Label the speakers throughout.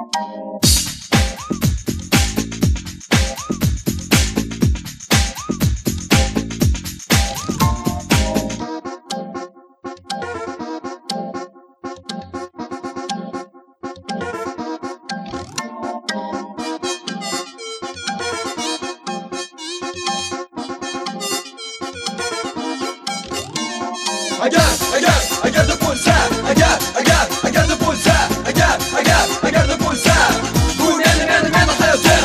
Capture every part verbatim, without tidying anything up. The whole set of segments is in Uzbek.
Speaker 1: Agar, agar, agarda bo'lsa, agar, agar, agarda bo'lsa, agar, agar, agarda bo'lsa, bu meni, meni, meni hayotim.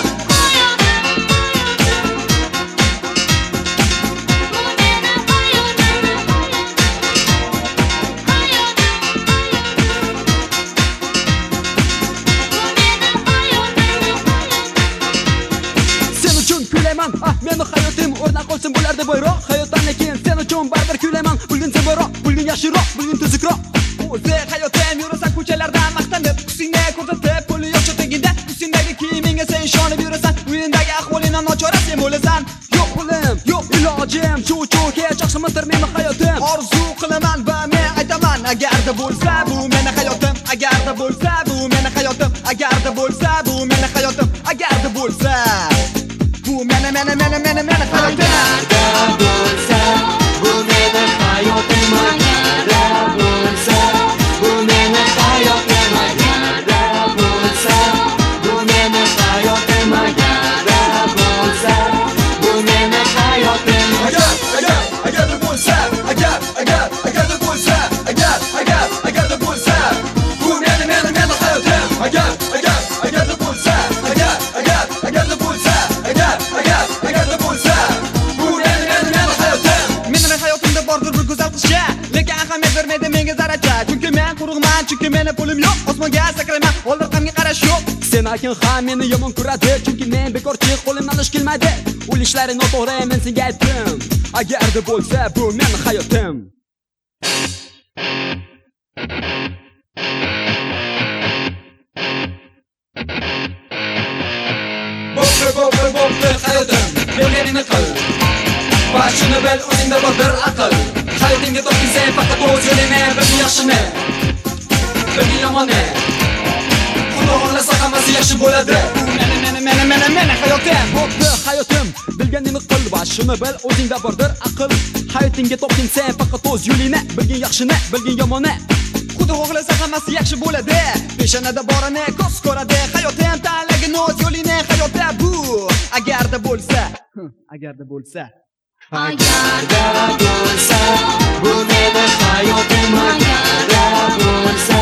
Speaker 1: Sen uchun kuylayman, ah meni hayotim o'rnak olsin bo'lardi boyroq. Hayotdan keyin sen uchun baribir kuylayman. Bugun sevaroq, bugun yaxshiroq, bugun tuzukroq. O'zi hayotim yurasan ko'chalardan maqtanib, husingni ko'rsatib, puli yo'q cho'tagingda, husingdagi kiyimingga sen ishonib yurasan. Uyingdagi ahvolingdan nochora sen bo'lasan. Yo'q pulim, yo'q ilojim, shu-shu hech yaxshimadir meni hayotim. Orzu qilaman va men aytaman, agarda bo'lsa bu meni hayotim, agarda bo'lsa bu meni hayotim, agarda bo'lsa bu meni hayotim, agarda bo'lsa bu meni, meni, meni, meni, meni hayotim.
Speaker 2: Agarda bo'lsa bu meni hayotim, agarda bo'lsa bu meni hayotim, agarda bo'lsa bu meni hayotim, agarda bo'lsa bu meni hayotim.
Speaker 1: Agar, agar, agarda bo'lsa, agar, agar, agarda bo'lsa, agar, agar, agarda bo'lsa, bu meni, meni, meni hayotim. Agar, agar, agarda bo'lsa, agar, agar, agarda bo'lsa, agar, agar, agarda bo'lsa, bu meni, meni, meni hayotim. Mening hayotimda bordir bir go'zal qizcha, lekin ahamiyat bermaydi menga zarracha. Chunki men quruqman, chunki meni pulim yo'q, osmonga sakrayman, old orqamga qarash yo'q. Sen akin ham meni yomon ko'radi, chunki men bekorchi, qo'limdan ish kelmaydi. Ul ishlari noto'g'ri, men senga aytdim. Agarda bo'lsa bu meni hayotim. Bo'pti, bo'pti, bo'pti hayotim, bilganingni qil. Va shuni bil, o'zingda bordir aql. Hayotingga toping sen faqat o'z yo'lingni, bilgin yaxshini, bilgin yomonni. Xudo xohlasa hammasi yaxshi bo'ladi. Meni, meni, meni, meni, meni hayotim. Bo'pti hayotim, bilganingni qil va shuni bil, o'zingda bordir aql. Hayotingga toping sen faqat o'z yo'lingni, bilgin yaxshini, bilgin yomonni. Xudo xohlasa hammasi yaxshi bo'ladi. Peshonada borini ko'z ko'radi. Hayotim tanlagin o'z yo'lingni, hayotda bu agarda bo'lsa, agarda bo'lsa,
Speaker 2: agarda bo'lsa bu meni hayotim, agarda bo'lsa